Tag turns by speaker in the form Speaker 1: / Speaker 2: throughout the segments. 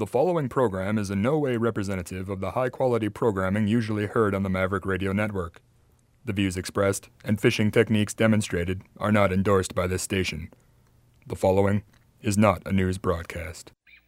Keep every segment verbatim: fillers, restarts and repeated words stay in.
Speaker 1: The following program is in no way representative of the high-quality programming usually heard on the Maverick Radio Network. The views expressed and fishing techniques demonstrated are not endorsed by this station. The following is not a news broadcast.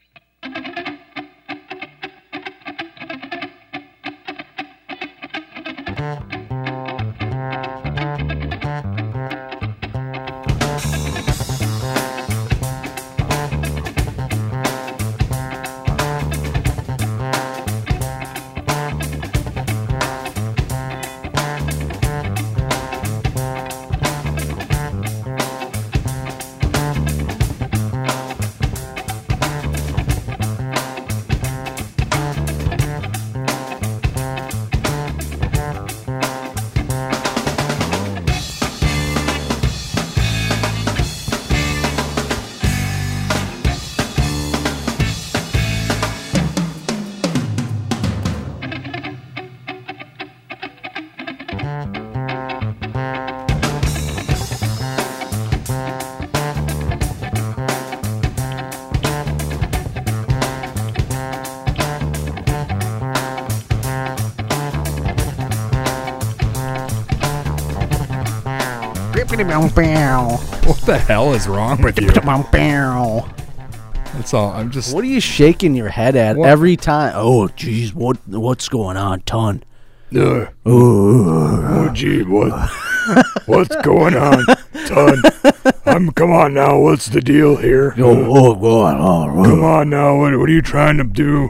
Speaker 1: What the hell is wrong with you? That's all. I'm just.
Speaker 2: What are you shaking your head at
Speaker 1: What?
Speaker 2: every time? Oh, jeez, what what's going on, ton?
Speaker 1: Uh,
Speaker 2: Oh,
Speaker 1: oh, gee, what? What's going on, Ton? I'm. Come on now. What's the deal here?
Speaker 2: oh, oh, God, oh,
Speaker 1: Come on now. What? What are you trying to do?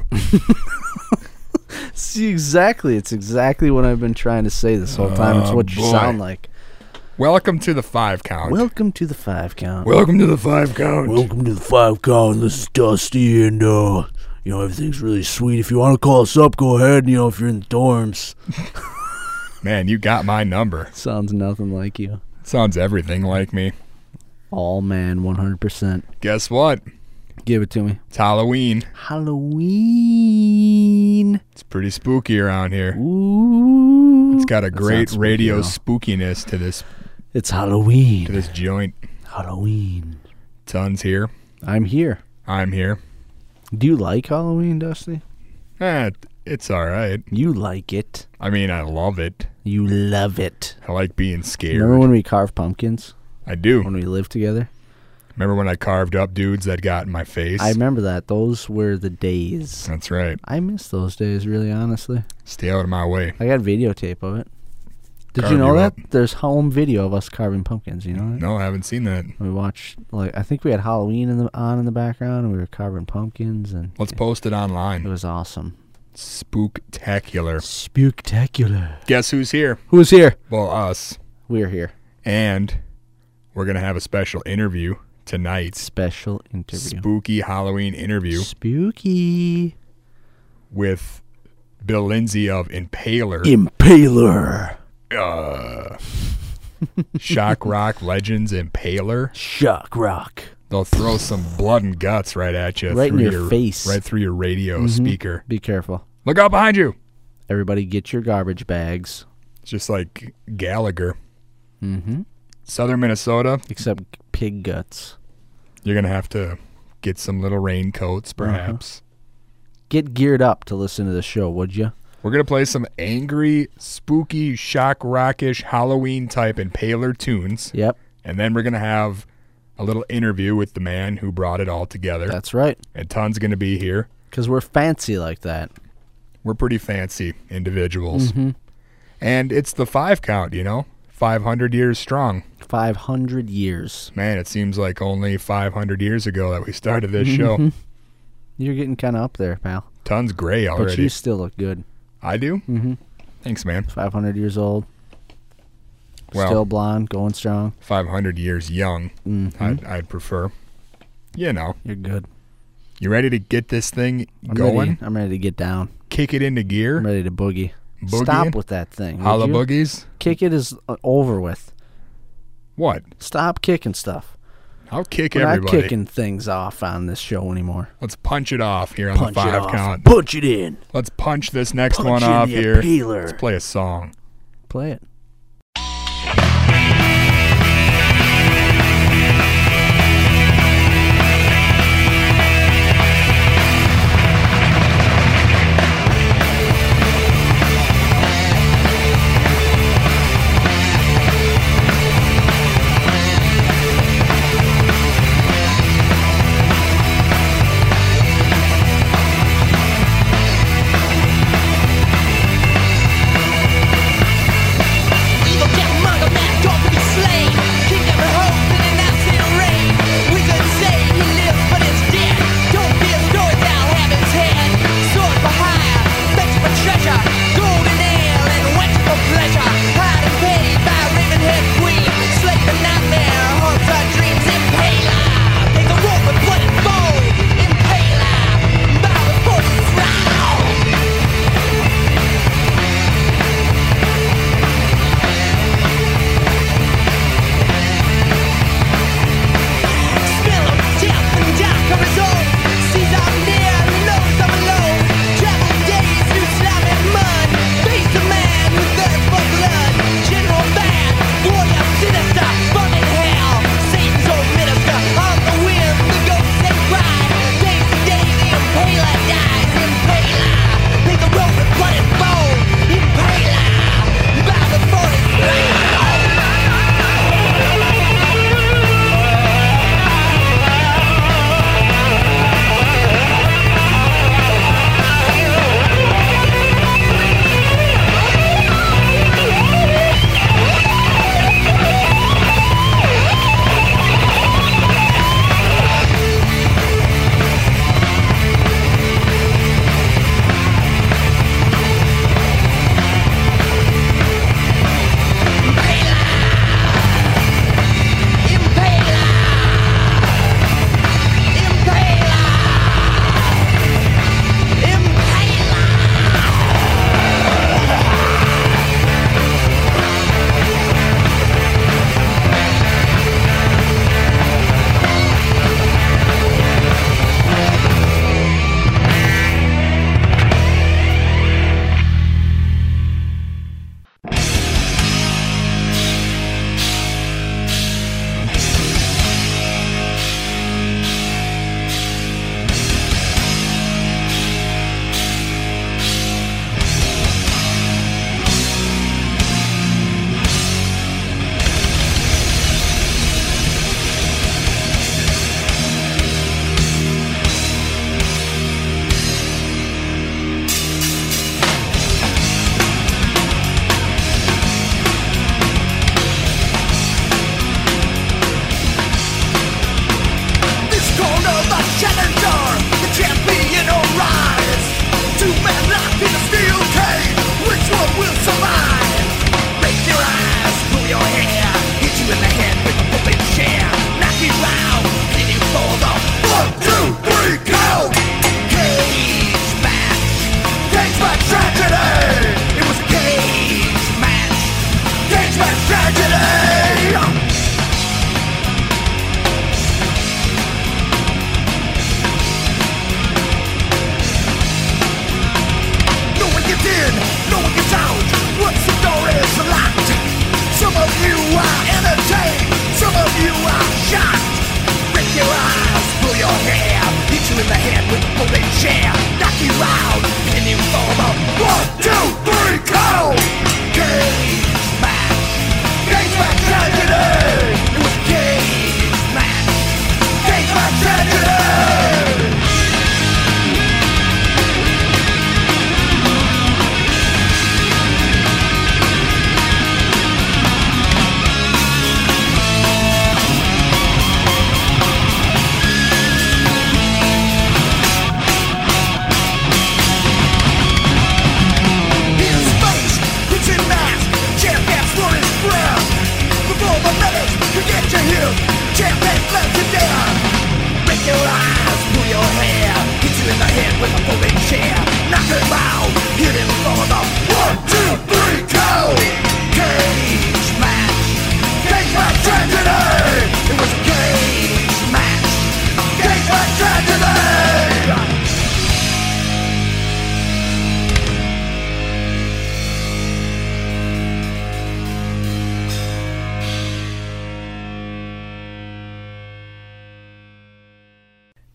Speaker 2: See, exactly. It's exactly what I've been trying to say this whole time. It's
Speaker 1: Oh,
Speaker 2: what you
Speaker 1: boy.
Speaker 2: sound like.
Speaker 1: Welcome to the five count.
Speaker 2: Welcome to the five count.
Speaker 1: Welcome to the five count.
Speaker 2: Welcome to the five count. This is Dusty, and uh, you know everything's really sweet. If you want to call us up, go ahead. You know, if you're in the dorms.
Speaker 1: Man, you got my number.
Speaker 2: Sounds nothing like you.
Speaker 1: Sounds everything like me.
Speaker 2: All man, one hundred percent.
Speaker 1: Guess what?
Speaker 2: Give it to me.
Speaker 1: It's Halloween.
Speaker 2: Halloween.
Speaker 1: It's pretty spooky around here.
Speaker 2: Ooh.
Speaker 1: It's got a
Speaker 2: That's
Speaker 1: great
Speaker 2: not spooky
Speaker 1: radio
Speaker 2: at all.
Speaker 1: spookiness to this
Speaker 2: It's Halloween.
Speaker 1: to this joint.
Speaker 2: Halloween.
Speaker 1: Ton's here.
Speaker 2: I'm here.
Speaker 1: I'm here.
Speaker 2: Do you like Halloween, Dusty?
Speaker 1: Eh, it's all right.
Speaker 2: You like it.
Speaker 1: I mean, I love it.
Speaker 2: You love it.
Speaker 1: I like being scared.
Speaker 2: Remember when we carved pumpkins?
Speaker 1: I do.
Speaker 2: When we lived together?
Speaker 1: Remember when I carved up dudes that got in my face?
Speaker 2: I remember that. Those were the days.
Speaker 1: That's right.
Speaker 2: I miss those days, really, honestly.
Speaker 1: Stay out of my way.
Speaker 2: I got videotape of it. Did
Speaker 1: Carve
Speaker 2: you know
Speaker 1: you
Speaker 2: that?
Speaker 1: up.
Speaker 2: There's home video of us carving pumpkins, you know that?
Speaker 1: No, I haven't seen that.
Speaker 2: We watched, like, I think we had Halloween in the, on in the background, and we were carving pumpkins, and
Speaker 1: Let's post it
Speaker 2: it
Speaker 1: online.
Speaker 2: was awesome.
Speaker 1: Spooktacular.
Speaker 2: Spectacular.
Speaker 1: Guess who's here?
Speaker 2: Who's here?
Speaker 1: Well, us.
Speaker 2: We're here.
Speaker 1: And we're going to have a special interview tonight.
Speaker 2: Special interview.
Speaker 1: Spooky Halloween interview
Speaker 2: Spooky.
Speaker 1: with Bill Lindsay of Impaler.
Speaker 2: Impaler.
Speaker 1: uh, Shock Rock Legends Impaler.
Speaker 2: Shock rock.
Speaker 1: They'll throw some blood and guts right at you.
Speaker 2: Right in
Speaker 1: through
Speaker 2: your face.
Speaker 1: Right through your radio
Speaker 2: Mhm.
Speaker 1: speaker.
Speaker 2: Be careful.
Speaker 1: Look out behind you.
Speaker 2: Everybody get your garbage bags.
Speaker 1: It's just like Gallagher.
Speaker 2: Mm-hmm.
Speaker 1: Southern Minnesota,
Speaker 2: Except pig guts.
Speaker 1: you're going to have to get some little raincoats, perhaps.
Speaker 2: Get geared up to listen to the show, would you?
Speaker 1: We're going to play some angry, spooky, shock rockish, Halloween type Impaler tunes.
Speaker 2: Yep.
Speaker 1: And then we're going to have a little interview with the man who brought it all together.
Speaker 2: That's right.
Speaker 1: And Ton's going to be here.
Speaker 2: Because we're fancy like that.
Speaker 1: We're pretty fancy individuals.
Speaker 2: Mm-hmm.
Speaker 1: And it's the five count, you know? five hundred years strong.
Speaker 2: five hundred years.
Speaker 1: Man, it seems like only five hundred years ago that we started this show.
Speaker 2: Mhm. You're getting kind of up there, pal.
Speaker 1: Ton's gray already.
Speaker 2: But you still look good.
Speaker 1: I do?
Speaker 2: Mm-hmm.
Speaker 1: Thanks, man.
Speaker 2: five hundred years old.
Speaker 1: Well,
Speaker 2: Still blonde, going strong.
Speaker 1: five hundred years young,
Speaker 2: Mm-hmm.
Speaker 1: I'd, I'd prefer. You know.
Speaker 2: You're good.
Speaker 1: You ready to get this thing
Speaker 2: I'm
Speaker 1: going?
Speaker 2: Ready, I'm ready to get down.
Speaker 1: Kick it into gear?
Speaker 2: I'm ready to boogie.
Speaker 1: Boogieing?
Speaker 2: Stop with that thing. would
Speaker 1: Holla
Speaker 2: you?
Speaker 1: boogies?
Speaker 2: Kick it is uh, over with.
Speaker 1: What?
Speaker 2: Stop kicking stuff.
Speaker 1: I'll kick
Speaker 2: We're
Speaker 1: everybody.
Speaker 2: not kicking things off on this show anymore.
Speaker 1: Let's punch it off here on
Speaker 2: Punch
Speaker 1: the
Speaker 2: it
Speaker 1: five
Speaker 2: off.
Speaker 1: count.
Speaker 2: Punch it in.
Speaker 1: Let's punch this next
Speaker 2: Punch
Speaker 1: one
Speaker 2: in
Speaker 1: off
Speaker 2: the
Speaker 1: here.
Speaker 2: Impaler.
Speaker 1: Let's play a song.
Speaker 2: Play it.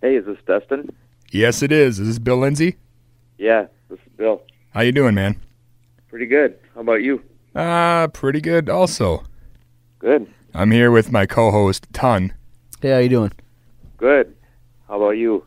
Speaker 3: Hey, is this Dustin?
Speaker 1: Yes, it is. Is this Bill Lindsay?
Speaker 3: Yeah, this is Bill.
Speaker 1: How you doing, man?
Speaker 3: Pretty good. How about you?
Speaker 1: Uh, pretty good also.
Speaker 3: Good.
Speaker 1: I'm here with my co-host, Ton.
Speaker 2: Hey, how you doing?
Speaker 3: Good. How about you?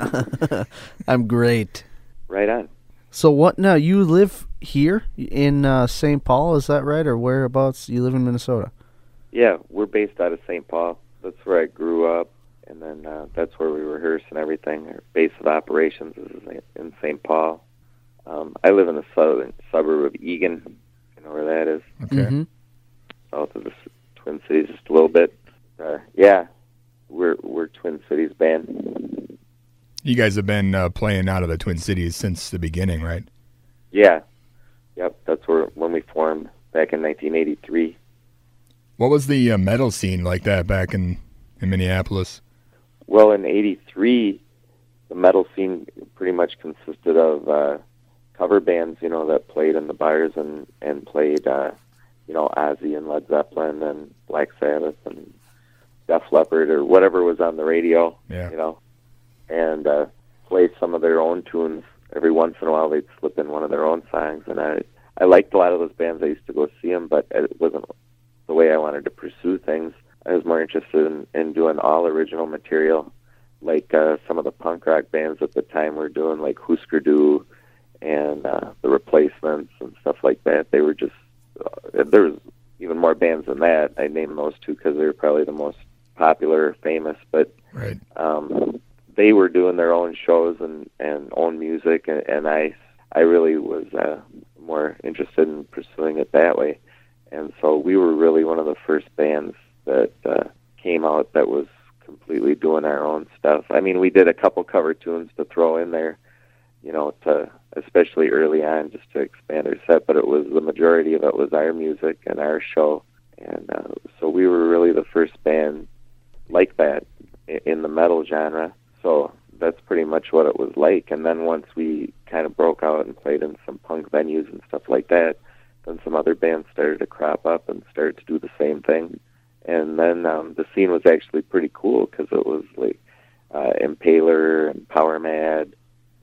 Speaker 2: I'm great.
Speaker 3: Right on.
Speaker 2: So what now? You live here in uh, Saint Paul, is that right? Or whereabouts? You live in Minnesota?
Speaker 3: Yeah, we're based out of Saint Paul. That's where I grew up, and then uh, that's where we rehearse and everything. Our base of operations is in Saint Paul. Um, I live in the southern suburb of Eagan. You know where that is?
Speaker 1: Okay.
Speaker 2: Mm-hmm.
Speaker 3: South of the Twin Cities, just a little bit. Uh, yeah, we're we're Twin Cities band.
Speaker 1: You guys have been uh, playing out of the Twin Cities since the beginning, right?
Speaker 3: Yeah, yep. That's where when we formed back in nineteen eighty-three.
Speaker 1: What was the uh, metal scene like that back in, in Minneapolis?
Speaker 3: Well, in eighty-three, the metal scene pretty much consisted of uh, cover bands, you know, that played in the bars and, and played, uh, you know, Ozzy and Led Zeppelin and Black Sabbath and Def Leppard or whatever was on the radio,
Speaker 1: Yeah.
Speaker 3: you know, and uh, play some of their own tunes. Every once in a while they'd slip in one of their own songs, and I, I liked a lot of those bands. I used to go see them, but it wasn't the way I wanted to pursue things. I was more interested in, in doing all original material, like uh, some of the punk rock bands at the time were doing, like Husker Du and uh, The Replacements and stuff like that. They were just, uh, there was even more bands than that. I named those two because they were probably the most popular or famous, but
Speaker 1: Right.
Speaker 3: um, they were doing their own shows and, and own music, and, and I, I really was uh, more interested in pursuing it that way. And so we were really one of the first bands that uh, came out that was completely doing our own stuff. I mean, we did a couple cover tunes to throw in there, you know, to especially early on just to expand our set, but it was the majority of it was our music and our show. And uh, so we were really the first band like that in the metal genre. So that's pretty much what it was like. And then once we kind of broke out and played in some punk venues and stuff like that, then some other bands started to crop up and started to do the same thing. And then um, the scene was actually pretty cool because it was like uh, Impaler and Power Mad,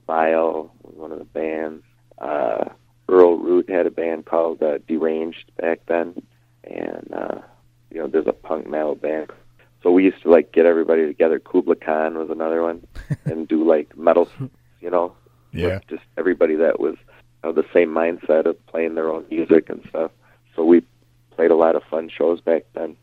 Speaker 3: Vile was one of the bands. Uh, Earl Root had a band called uh, Deranged back then. And, uh, you know, there's a punk metal band. So we used to, like, get everybody together. Kubla Khan was another one. And do, like, metal, you know.
Speaker 1: Yeah.
Speaker 3: With just everybody that was of the same mindset of playing their own music and stuff. So we played a lot of fun shows back then.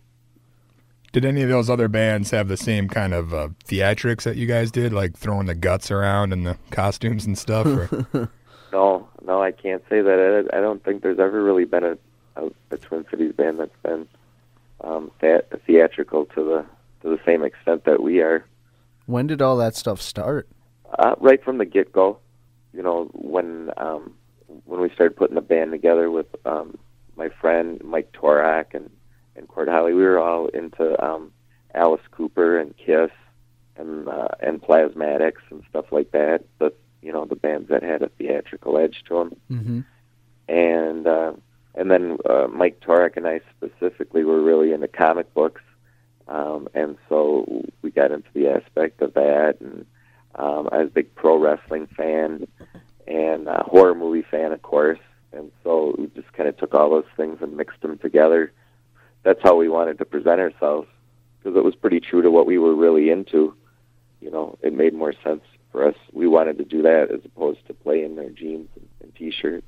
Speaker 1: Did any of those other bands have the same kind of uh, theatrics that you guys did, like throwing the guts around and the costumes and stuff? Or?
Speaker 3: No, no, I can't say that. I, I don't think there's ever really been a, a, a Twin Cities band that's been um, that theatrical to the to the same extent that we are.
Speaker 2: When did all that stuff start?
Speaker 3: Uh, right from the get-go, you know, when um, when we started putting the band together with um, my friend Mike Torak and, and Cord Holly, we were all into um, Alice Cooper and Kiss and uh, and Plasmatics and stuff like that. But you know, the bands that had a theatrical edge to them.
Speaker 2: Mm-hmm.
Speaker 3: And uh, and then uh, Mike Torak and I specifically were really into comic books, um, and so we got into the aspect of that. And um, I was a big pro wrestling fan and a horror movie fan, of course. And so we just kind of took all those things and mixed them together. That's how we wanted to present ourselves, because it was pretty true to what we were really into. You know, it made more sense for us. We wanted to do that as opposed to play in their jeans and, and T-shirts.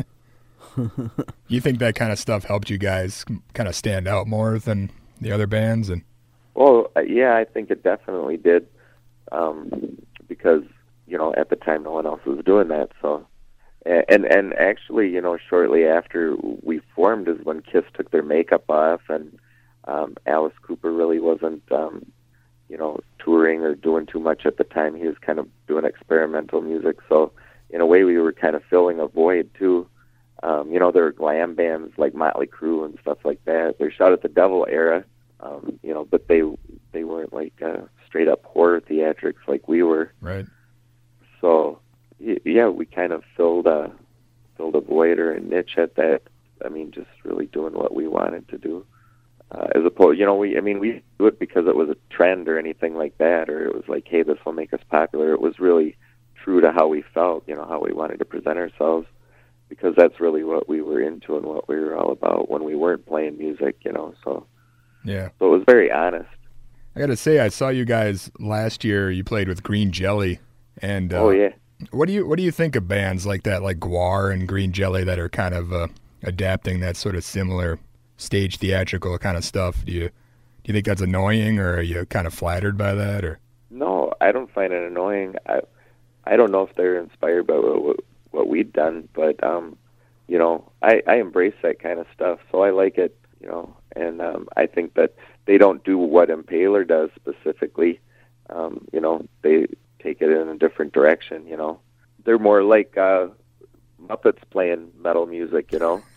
Speaker 1: You think that kind of stuff helped you guys kind of stand out more than the other bands? And
Speaker 3: Well, uh, yeah, I think it definitely did, um, because, you know, at the time no one else was doing that. So, and and actually, you know, shortly after we formed is when Kiss took their makeup off, and um, Alice Cooper really wasn't, um, you know, touring or doing too much at the time. He was kind of doing experimental music. So, in a way, we were kind of filling a void too. Um, you know, there were glam bands like Motley Crue and stuff like that. They're Shout at the Devil era, um, you know, but they they weren't like uh, straight up horror theatrics like we were.
Speaker 1: right.
Speaker 3: So, y- yeah, we kind of filled a filled a void or a niche at that. I mean, just really doing what we wanted to do. Uh, as opposed, you know, we, I mean, we do it because it was a trend or anything like that, or it was like, hey, this will make us popular. It was really true to how we felt, you know, how we wanted to present ourselves, because that's really what we were into and what we were all about when we weren't playing music, you know, so.
Speaker 1: Yeah.
Speaker 3: So it was very honest.
Speaker 1: I got to say, I saw you guys last year. You played with Green Jelly, and uh,
Speaker 3: oh yeah.
Speaker 1: What do you what do you think of bands like that, like Gwar and Green Jelly, that are kind of uh, adapting that sort of similar stage theatrical kind of stuff? Do you do you think that's annoying, or are you kind of flattered by that? Or
Speaker 3: no, I don't find it annoying. I I don't know if they're inspired by what what, what we'd done, but um, you know, I, I embrace that kind of stuff, so I like it, you know, and um, I think that they don't do what Impaler does specifically. Um, you know, they take it in a different direction, you know. They're more like uh, Muppets playing metal music, you know.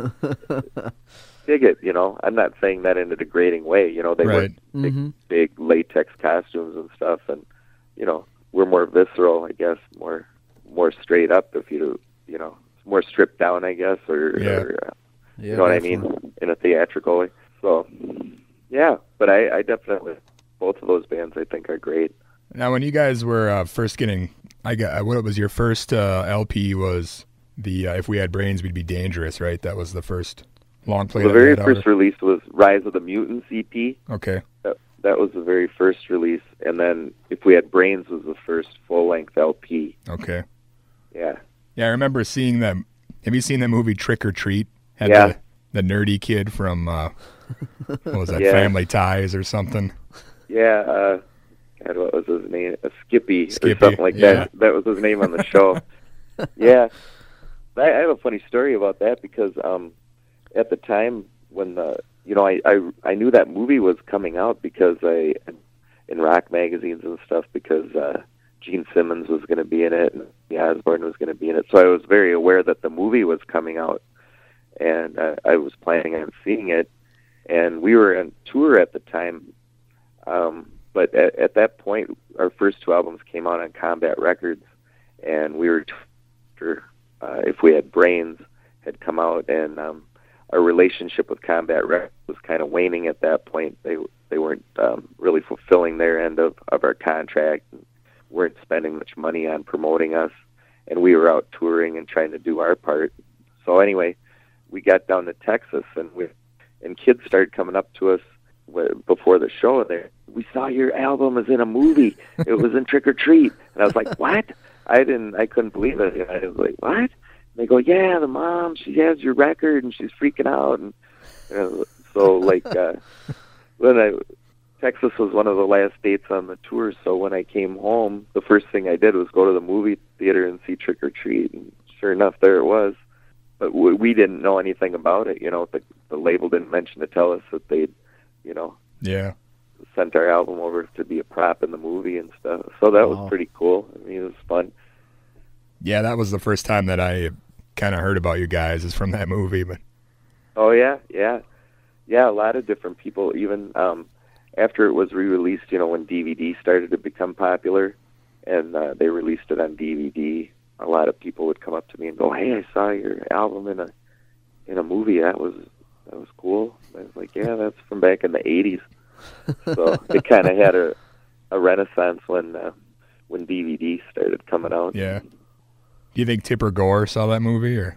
Speaker 3: Dig it, you know. I'm not saying that in a degrading way, you know. They
Speaker 1: right.
Speaker 3: wear big,
Speaker 2: mm-hmm.
Speaker 3: big latex costumes and stuff, and, you know, we're more visceral, I guess, more more straight up, if you, you know, more stripped down, I guess, or,
Speaker 1: yeah.
Speaker 3: or uh,
Speaker 2: Yeah,
Speaker 3: you know
Speaker 2: definitely.
Speaker 3: what I mean, in a theatrical way. So, yeah, but I, I definitely, both of those bands I think are great.
Speaker 1: Now, when you guys were uh, first getting, I got what was your first uh, L P was the uh, If We Had Brains We'd Be Dangerous, right? That was the first long play.
Speaker 3: The
Speaker 1: that
Speaker 3: very
Speaker 1: you had
Speaker 3: first
Speaker 1: out?
Speaker 3: release was Rise of the Mutants E P.
Speaker 1: Okay.
Speaker 3: That, that was the very first release, and then If We Had Brains was the first full-length L P.
Speaker 1: Okay.
Speaker 3: Yeah.
Speaker 1: Yeah, I remember seeing them. Have you seen that movie Trick or Treat? Had
Speaker 3: Yeah.
Speaker 1: The, the nerdy kid from, uh, what was that,
Speaker 3: Yeah.
Speaker 1: Family Ties or something?
Speaker 3: Yeah, uh, God, what was his name? Uh, Skippy,
Speaker 1: Skippy,
Speaker 3: or something like
Speaker 1: yeah.
Speaker 3: that. That was his name on the show. Yeah. I, I have a funny story about that because um, at the time when, the, you know, I, I, I knew that movie was coming out because I, in rock magazines and stuff, because uh, Gene Simmons was going to be in it and the Osbourne was going to be in it. So I was very aware that the movie was coming out, and uh, I was planning on seeing it. And we were on tour at the time. Um, but at, at that point, our first two albums came out on Combat Records, and we were after uh, If We Had Brains had come out, and um, our relationship with Combat Records was kind of waning at that point. They they weren't um, really fulfilling their end of, of our contract, and weren't spending much money on promoting us, and we were out touring and trying to do our part. So anyway, we got down to Texas, and we and kids started coming up to us before the show, and they, we saw your album is in a movie. It was in Trick or Treat. And I was like, what? I didn't, I couldn't believe it. And I was like, what? And they go, yeah, the mom, she has your record, and she's freaking out. And, and so, like, uh, when I, Texas was one of the last dates on the tour, so when I came home, the first thing I did was go to the movie theater and see Trick or Treat, and sure enough, there it was. But we, we didn't know anything about it, you know, the, the label didn't mention to tell us that they'd, you know,
Speaker 1: Yeah.
Speaker 3: sent our album over to be a prop in the movie and stuff. So that
Speaker 2: Wow.
Speaker 3: was pretty cool. I mean, it was fun.
Speaker 1: Yeah, that was the first time that I kind of heard about you guys is from that movie. But
Speaker 3: Oh, yeah, yeah. Yeah, a lot of different people, even um, after it was re-released, you know, when D V D started to become popular, and uh, they released it on D V D, a lot of people would come up to me and go, hey, I saw your album in a in a movie. That was that was cool. And I was like, yeah, that's from back in the eighties. So it kind of had a, a renaissance when uh, when D V D started coming out.
Speaker 1: yeah. Do you think Tipper Gore saw that movie, or?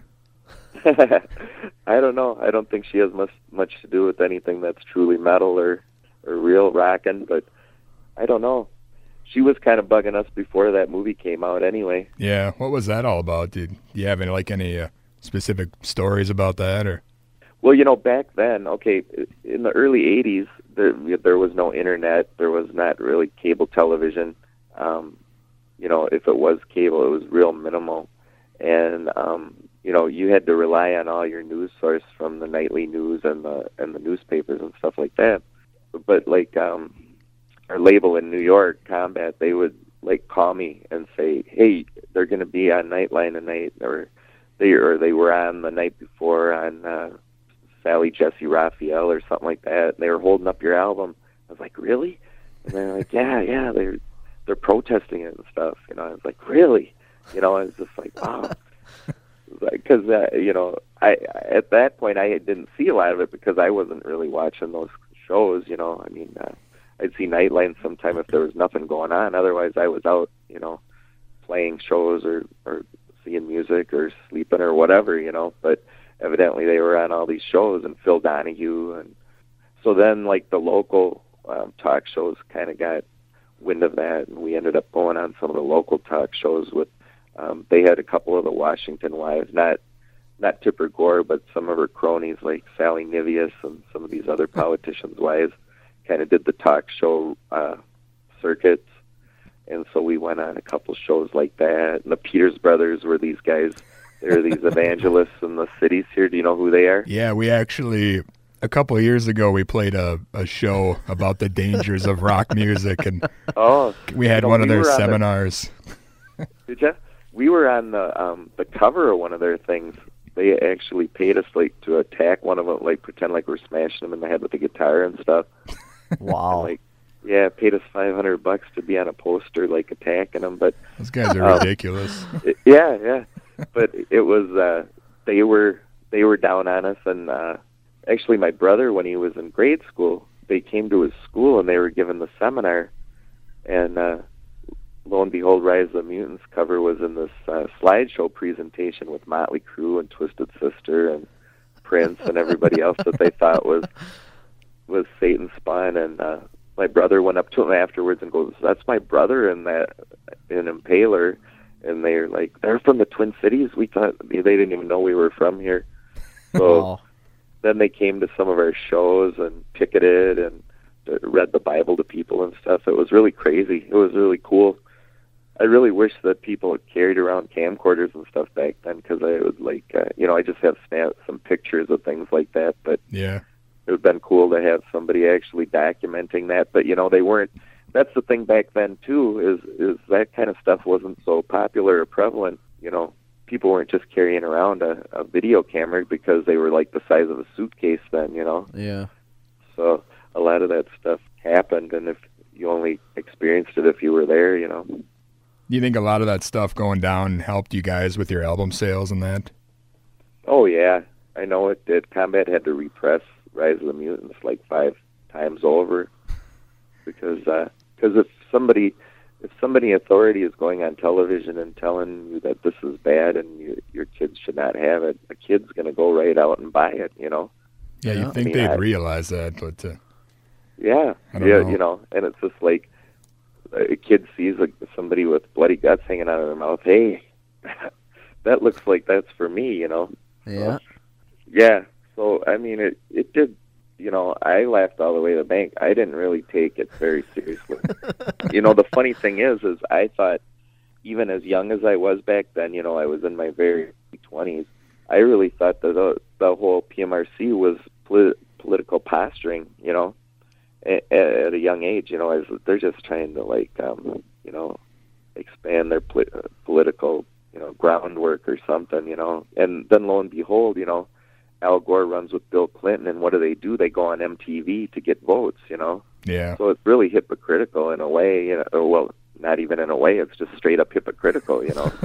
Speaker 3: I don't know. I don't think she has much much to do with anything that's truly metal or, or real rockin', but I don't know. She was kind of bugging us before that movie came out anyway.
Speaker 1: Yeah. What was that all about? Did do you have any like any uh, specific stories about that, or?
Speaker 3: Well, you know, back then, okay, in the early eighties, there there was no internet. There was not really cable television. Um, you know, if it was cable, it was real minimal. And, um, you know, you had to rely on all your news source from the nightly news and the and the newspapers and stuff like that. But, like, um, our label in New York, Combat, they would, like, call me and say, hey, they're going to be on Nightline tonight, or they, or they were on the night before on... Uh, Sally Jesse Raphael or something like that. And they were holding up your album. I was like, really? And they're like, yeah, yeah, they're they're protesting it and stuff. You know, I was like, really? You know, I was just like, wow. Because, uh, you know, I at that point I didn't see a lot of it because I wasn't really watching those shows. You know, I mean, uh, I'd see Nightline sometime if there was nothing going on. Otherwise, I was out, you know, playing shows or or seeing music or sleeping or whatever. You know, but evidently they were on all these shows, and Phil Donahue, and so then like the local um, talk shows kind of got wind of that, and we ended up going on some of the local talk shows with. Um, they had a couple of the Washington wives, not not Tipper Gore, but some of her cronies like Sally Nivius and some of these other politicians' wives kind of did the talk show uh, circuits. And so we went on a couple shows like that. And the Peters brothers were these guys. They're these evangelists in the cities here. Do you know who they are?
Speaker 1: Yeah, we actually, a couple of years ago, we played a, a show about the dangers of rock music. And
Speaker 3: oh,
Speaker 1: we had
Speaker 3: you know,
Speaker 1: one of
Speaker 3: we
Speaker 1: their
Speaker 3: the-
Speaker 1: seminars.
Speaker 3: Did you? We were on the um, the cover of one of their things. They actually paid us like to attack one of them, like pretend like we're smashing them in the head with a guitar and stuff.
Speaker 4: Wow.
Speaker 3: And, like, yeah, paid us five hundred bucks to be on a poster, like attacking them. But
Speaker 1: Those guys are
Speaker 3: um,
Speaker 1: ridiculous.
Speaker 3: it- yeah, yeah. But it was uh, they were they were down on us, and uh, actually, my brother, when he was in grade school, they came to his school and they were given the seminar, and. Uh, Lo and behold, Rise of the Mutants cover was in this uh, slideshow presentation with Motley Crue and Twisted Sister and Prince and everybody else that they thought was was Satan spawn. And uh, my brother went up to him afterwards and goes, "That's my brother in that in Impaler." And they're like, "They're from the Twin Cities." We thought they didn't even know we were from here. So
Speaker 4: Wow.
Speaker 3: then they came to some of our shows and ticketed and uh, read the Bible to people and stuff. It was really crazy. It was really cool. I really wish that people had carried around camcorders and stuff back then, because I would like, uh, you know, I just have snapped some pictures of things like that, but
Speaker 1: Yeah.
Speaker 3: it would have been cool to have somebody actually documenting that. But, you know, they weren't, that's the thing back then, too, is, is that kind of stuff wasn't so popular or prevalent. You know, people weren't just carrying around a, a video camera because they were like the size of a suitcase then, you know.
Speaker 4: Yeah.
Speaker 3: So a lot of that stuff happened, and if you only experienced it if you were there, you know.
Speaker 1: You think a lot of that stuff going down helped you guys with your album sales and that?
Speaker 3: Oh, yeah. I know it did. Combat had to repress Rise of the Mutants like five times over because uh, cause if somebody if somebody in authority is going on television and telling you that this is bad and you, your kids should not have it, a kid's going to go right out and buy it, you know?
Speaker 1: Yeah,
Speaker 4: Yeah.
Speaker 1: you'd think
Speaker 3: I mean,
Speaker 1: they'd
Speaker 3: I-
Speaker 1: realize that, but uh,
Speaker 3: Yeah.
Speaker 1: I don't
Speaker 3: yeah,
Speaker 1: know.
Speaker 3: You know, and it's just like a kid sees like somebody with bloody guts hanging out of their mouth. Hey, that looks like that's for me, you know?
Speaker 4: Yeah.
Speaker 3: Yeah. So, I mean, it, it did, you know, I laughed all the way to the bank. I didn't really take it very seriously. You know, the funny thing is, is I thought, even as young as I was back then, you know, I was in my very twenties, I really thought that the, the whole P M R C was polit- political posturing, you know, at, at a young age, you know, as they're just trying to, like, um, you know, expand their poli- uh, political, you know, groundwork or something, you know. And then lo and behold, you know, Al Gore runs with Bill Clinton, and what do they do? They go on M T V to get votes, you know.
Speaker 1: yeah.
Speaker 3: So it's really hypocritical in a way, you know, or, well, not even in a way, it's just straight up hypocritical, you know.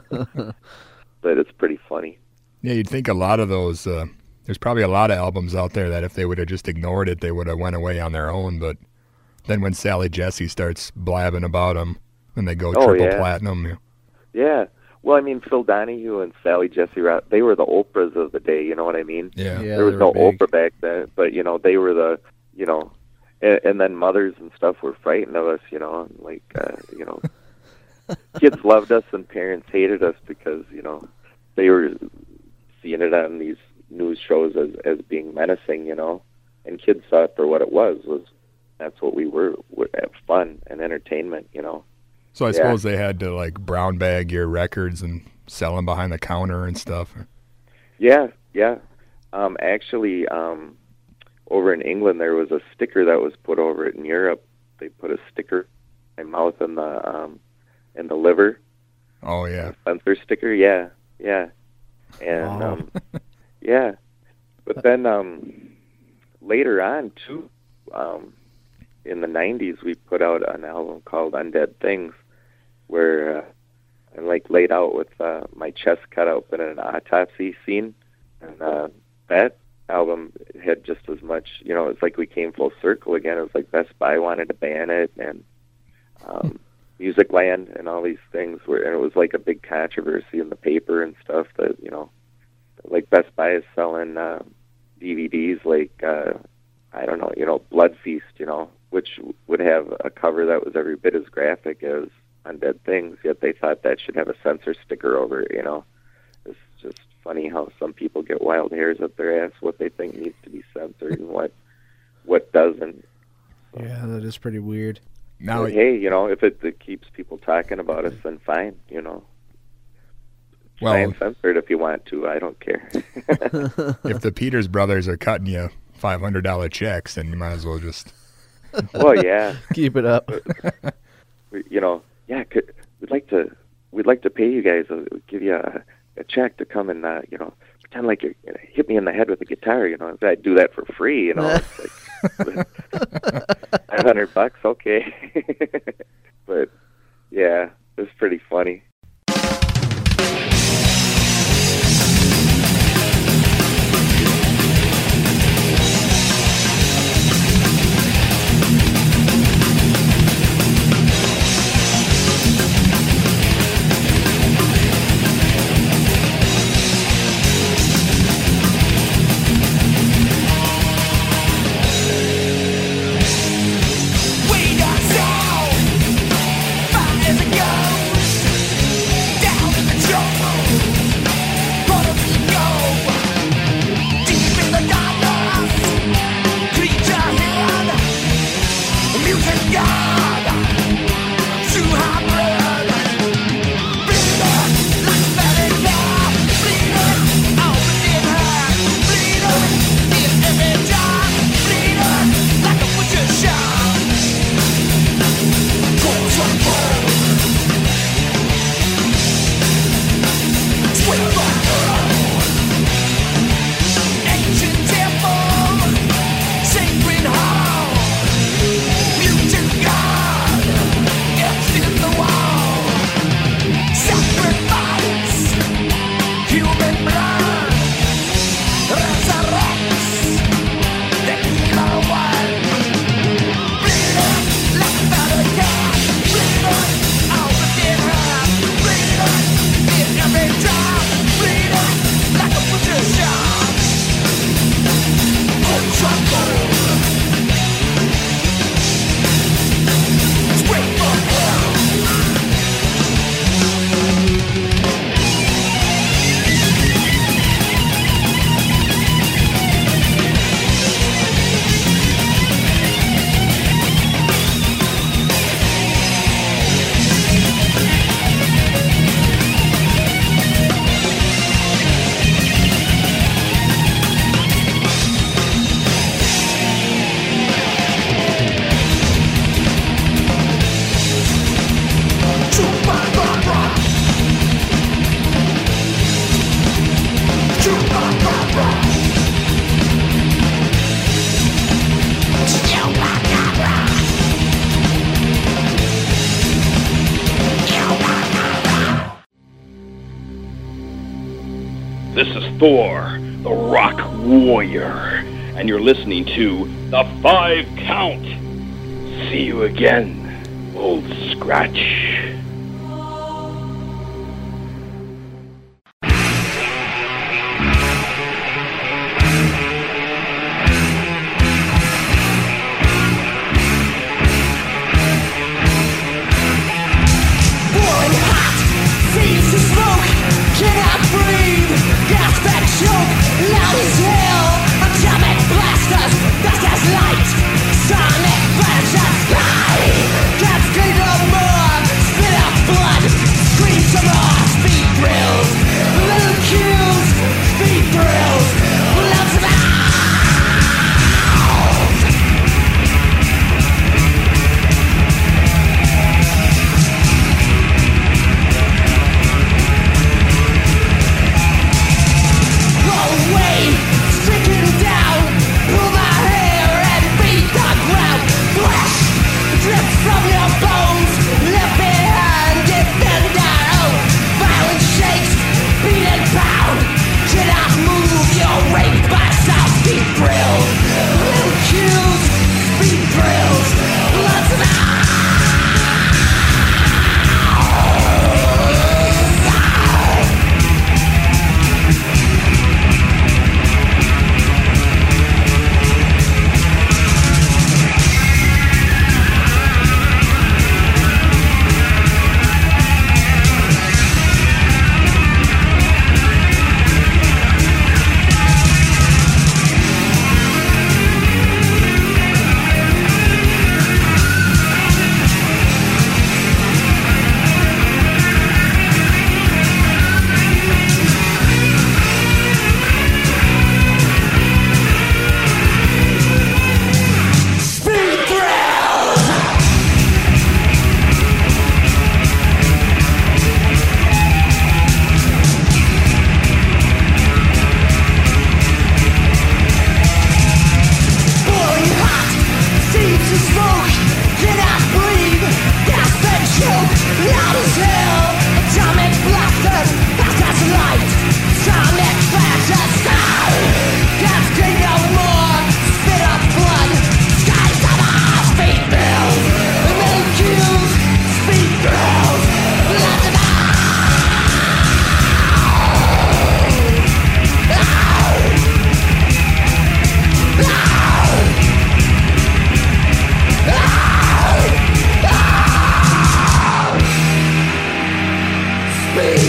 Speaker 3: But it's pretty funny.
Speaker 1: Yeah, you'd think a lot of those, uh, there's probably a lot of albums out there that if they would have just ignored it, they would have went away on their own. But then when Sally Jesse starts blabbing about them, then they go
Speaker 3: Oh,
Speaker 1: triple
Speaker 3: yeah.
Speaker 1: platinum. Yeah.
Speaker 3: Yeah. Well, I mean, Phil Donahue and Sally Jesse Roth, they were the Oprahs of the day, you know what I mean?
Speaker 1: Yeah.
Speaker 4: Yeah,
Speaker 3: There was
Speaker 4: they
Speaker 3: no
Speaker 4: were big.
Speaker 3: Oprah back then, but, you know, they were the, you know, and, and then mothers and stuff were frightened of us, you know, and like, uh, you know, kids loved us and parents hated us because, you know, they were seeing it on these news shows as, as being menacing, you know, and kids saw it for what it was, was that's what we were, were fun and entertainment, you know.
Speaker 1: So I
Speaker 3: Yeah.
Speaker 1: suppose they had to like brown bag your records and sell them behind the counter and stuff.
Speaker 3: Yeah, yeah. Um, actually, um, over in England, there was a sticker that was put over it. In Europe, they put a sticker, my mouth and the um, and the liver,
Speaker 1: Oh yeah.
Speaker 3: sensor sticker. Yeah, yeah, and
Speaker 4: Wow.
Speaker 3: um, yeah. But then um, later on, too, um, in the nineties, we put out an album called Undead Things, where uh, I like laid out with uh, my chest cut open in an autopsy scene. And uh, that album had just as much, you know, it's like we came full circle again. It was like Best Buy wanted to ban it, and um, Musicland and all these things were, and it was like a big controversy in the paper and stuff that, you know, like Best Buy is selling uh, D V Ds like, uh, I don't know, you know, Blood Feast, you know, which would have a cover that was every bit as graphic as Undead Things, yet they thought that should have a censor sticker over it, you know. It's just funny how some people get wild hairs up their ass, what they think needs to be censored and what what doesn't. So,
Speaker 4: yeah, that is pretty weird.
Speaker 1: Now,
Speaker 3: hey, you know, if it, it keeps people talking about us, then fine, you know. Try
Speaker 1: well,
Speaker 3: and censor it if you want to. I don't care.
Speaker 1: if the Peters brothers are cutting you five hundred dollar checks, then you might as well just...
Speaker 3: Well, yeah.
Speaker 4: Keep it up.
Speaker 3: You know, yeah, could, we'd like to we'd like to pay you guys, uh, give you a, a check to come and, uh, you know, pretend like you, you know, hit me in the head with a guitar, you know. I'd do that for free, you know. It's like five hundred bucks, okay. But, yeah, it was pretty funny.
Speaker 5: This is Thor, the Rock Warrior, and you're listening to The Five Count. See you again, Old Scratch.
Speaker 6: Sonic versus sky, can't skate no more.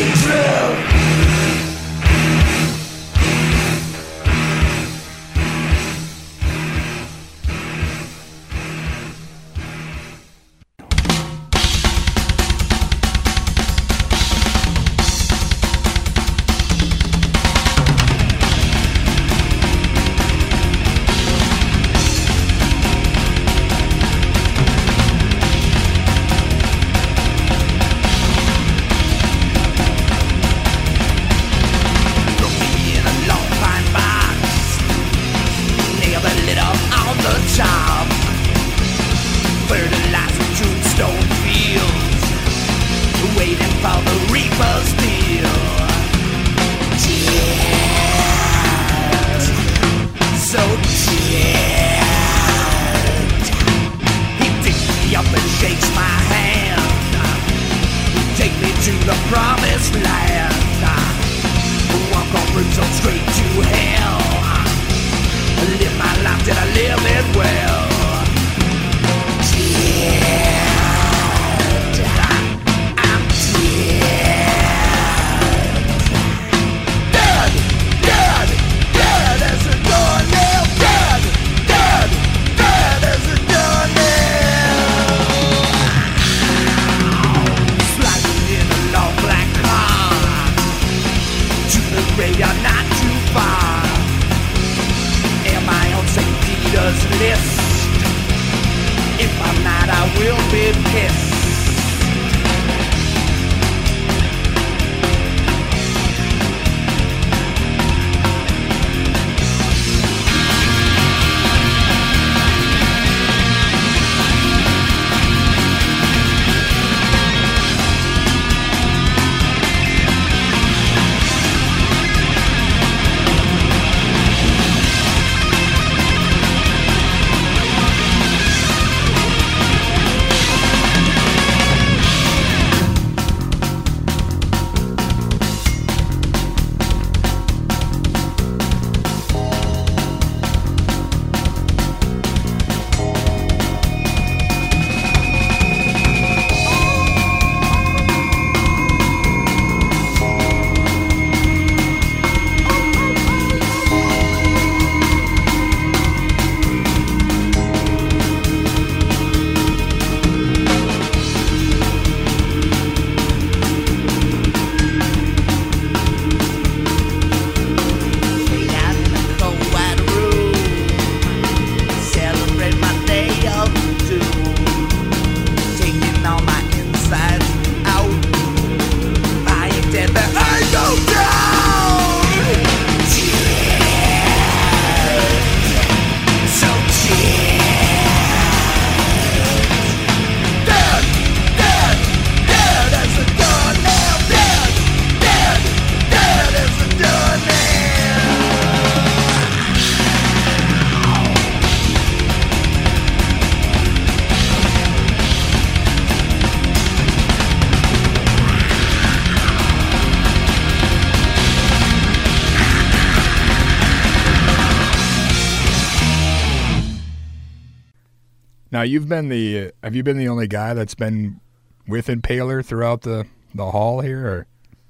Speaker 1: Now, you've been the have you been the only guy that's been with Impaler throughout the the hall here?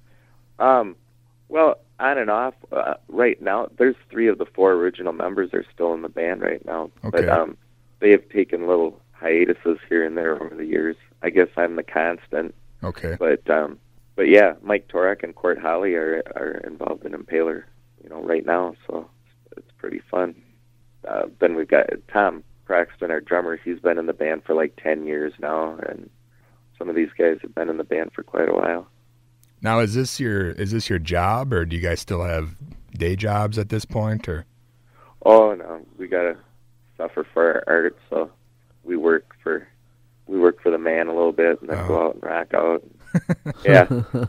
Speaker 1: Or?
Speaker 3: Um, well, on and off. Uh, right now, there's three of the four original members are still in the band right now,
Speaker 1: okay.
Speaker 3: but um, they have taken little hiatuses here and there over the years. I guess I'm the constant.
Speaker 1: Okay.
Speaker 3: But um, but yeah, Mike Torek and Court Holly are are involved in Impaler, you know, right now. So it's pretty fun. Uh, then we've got Tom Braxton, our drummer. He's been in the band for like ten years now, and some of these guys have been in the band for quite a while.
Speaker 1: Now, is this your is this your job, or do you guys still have day jobs at this point, or?
Speaker 3: Oh no, we gotta suffer for our art, so we work for we work for the man a little bit, and then oh. go out and rock out. Yeah.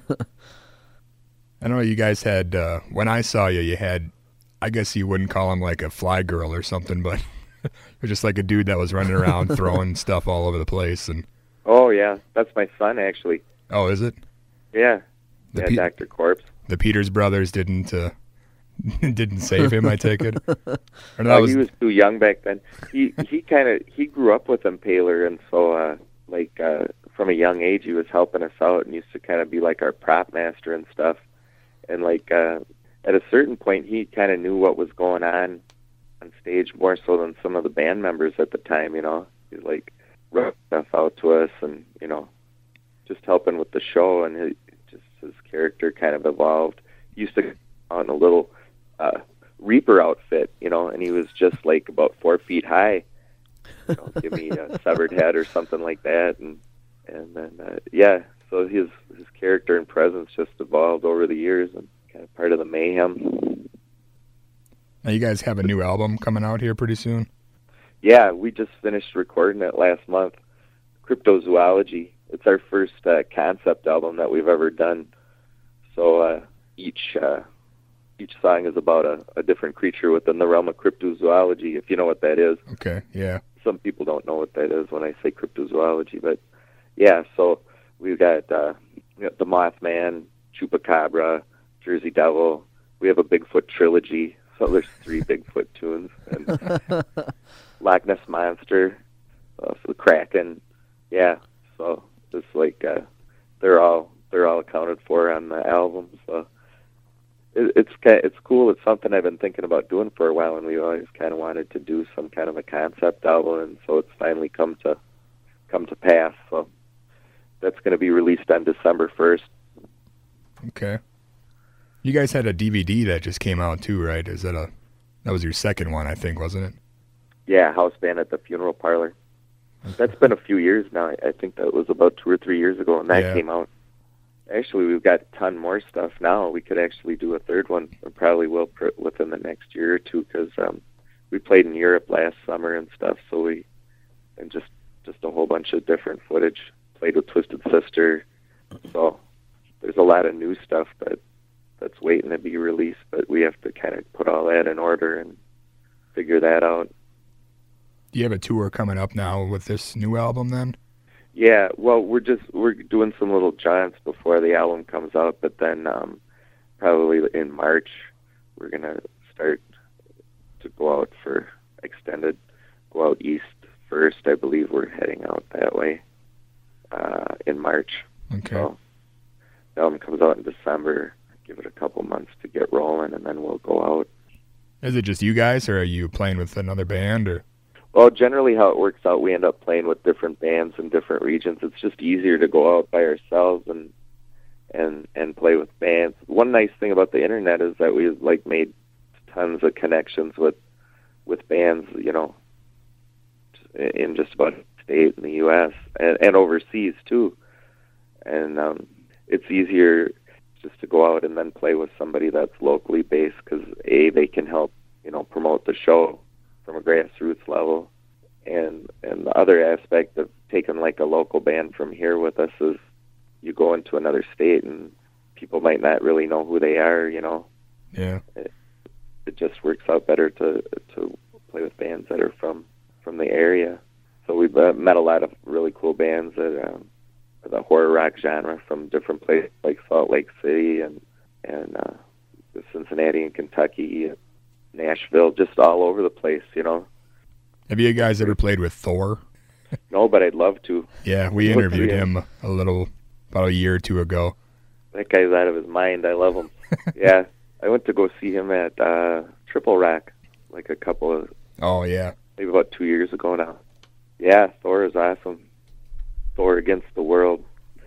Speaker 1: I know you guys had uh, when I saw you, you had, I guess you wouldn't call him like a fly girl or something, but you're just like a dude that was running around throwing stuff all over the place. And
Speaker 3: oh yeah, that's my son actually.
Speaker 1: Oh, is it?
Speaker 3: Yeah.
Speaker 1: The
Speaker 3: yeah,
Speaker 1: Pe-
Speaker 3: Doctor Corpse.
Speaker 1: The Peters brothers didn't uh, didn't save him, I take it. Or
Speaker 3: no, oh, was... he was too young back then. He he kind of he grew up with Impaler, and so uh, like uh, from a young age, he was helping us out and used to kind of be like our prop master and stuff. And like uh, at a certain point, he kind of knew what was going on on stage more so than some of the band members at the time. You know, he's like wrote stuff out to us, and you know, just helping with the show. And his, just his character kind of evolved. He used to go on a little uh, Reaper outfit, you know, and he was just like about four feet high. You know, give me a severed head or something like that, and and then uh, yeah, so his his character and presence just evolved over the years, and kind of part of the mayhem.
Speaker 1: Now you guys have a new album coming out here pretty soon.
Speaker 3: Yeah, we just finished recording it last month. Cryptozoology. It's our first uh, concept album that we've ever done. So uh, each uh, each song is about a, a different creature within the realm of cryptozoology, if you know what that is.
Speaker 1: Okay, yeah.
Speaker 3: Some people don't know what that is when I say cryptozoology, but yeah, so we've got, uh, we got the Mothman, Chupacabra, Jersey Devil. We have a Bigfoot trilogy, so there's three Bigfoot tunes. And Loch Ness Monster, uh, so the Kraken. Yeah, so it's like uh, they're all they're all accounted for on the album. So it, it's it's cool. It's something I've been thinking about doing for a while, and we always kind of wanted to do some kind of a concept album, and so it's finally come to come to pass. So that's going to be released on December first.
Speaker 1: Okay. You guys had a D V D that just came out too, right? Is that a that was your second one, I think, wasn't it?
Speaker 3: Yeah, House Band at the Funeral Parlor. That's been a few years now. I think that was about two or three years ago, and that
Speaker 1: Yeah.
Speaker 3: came out. Actually, we've got a ton more stuff now. We could actually do a third one. We probably will pr- within the next year or two, because um, we played in Europe last summer and stuff. So we and just just a whole bunch of different footage. Played with Twisted Sister. So there's a lot of new stuff that that's waiting to be released, but we have to kind of put all that in order and figure that out.
Speaker 1: Do you have a tour coming up now with this new album then?
Speaker 3: Yeah, well, we're just we're doing some little jaunts before the album comes out, but then um, probably in March we're gonna start to go out for extended, go out east first. I believe we're heading out that way uh, in March.
Speaker 1: Okay.
Speaker 3: So the album comes out in December. Give it a couple months to get rolling, and then we'll go out.
Speaker 1: Is it just you guys, or are you playing with another band, or?
Speaker 3: Well, generally how it works out, we end up playing with different bands in different regions. It's just easier to go out by ourselves and and and play with bands. One nice thing about the internet is that we've like made tons of connections with with bands, you know, in just about every state in the U S and, and overseas too. And um, it's easier just to go out and then play with somebody that's locally based, because A, they can help, you know, promote the show from a grassroots level, and and the other aspect of taking like a local band from here with us is you go into another state and people might not really know who they are, you know.
Speaker 1: Yeah.
Speaker 3: It, it just works out better to to play with bands that are from from the area. So we've uh, met a lot of really cool bands that um, the horror rock genre from different places like Salt Lake City and and uh, Cincinnati and Kentucky, Nashville, just all over the place, you know.
Speaker 1: Have you guys ever played with Thor?
Speaker 3: No, but I'd love to.
Speaker 1: Yeah, we
Speaker 3: Look,
Speaker 1: interviewed
Speaker 3: yeah.
Speaker 1: him a little, about a year or two ago.
Speaker 3: That guy's out of his mind. I love him. Yeah, I went to go see him at uh, Triple Rack like a couple of,
Speaker 1: Oh, yeah.
Speaker 3: maybe about two years ago now. Yeah, Thor is awesome. Thor against the world.